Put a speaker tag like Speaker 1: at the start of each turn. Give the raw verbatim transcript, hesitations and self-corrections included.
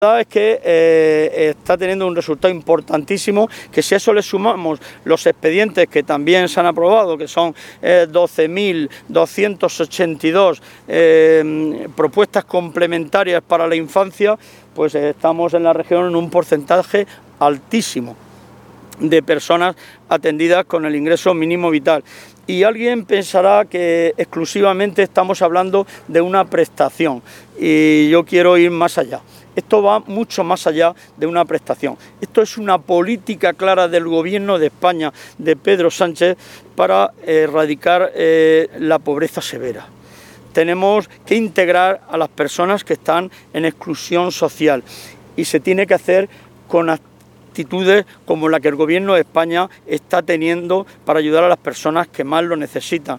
Speaker 1: La verdad es que eh, está teniendo un resultado importantísimo, que si a eso le sumamos los expedientes que también se han aprobado, que son eh, doce mil doscientos ochenta y dos eh, propuestas complementarias para la infancia, pues eh, estamos en la región en un porcentaje altísimo de personas atendidas con el ingreso mínimo vital. Y alguien pensará que exclusivamente estamos hablando de una prestación, y yo quiero ir más allá. Esto va mucho más allá de una prestación. Esto es una política clara del Gobierno de España, de Pedro Sánchez, para erradicar eh, la pobreza severa. Tenemos que integrar a las personas que están en exclusión social, y se tiene que hacer con actitudes como la que el Gobierno de España está teniendo para ayudar a las personas que más lo necesitan.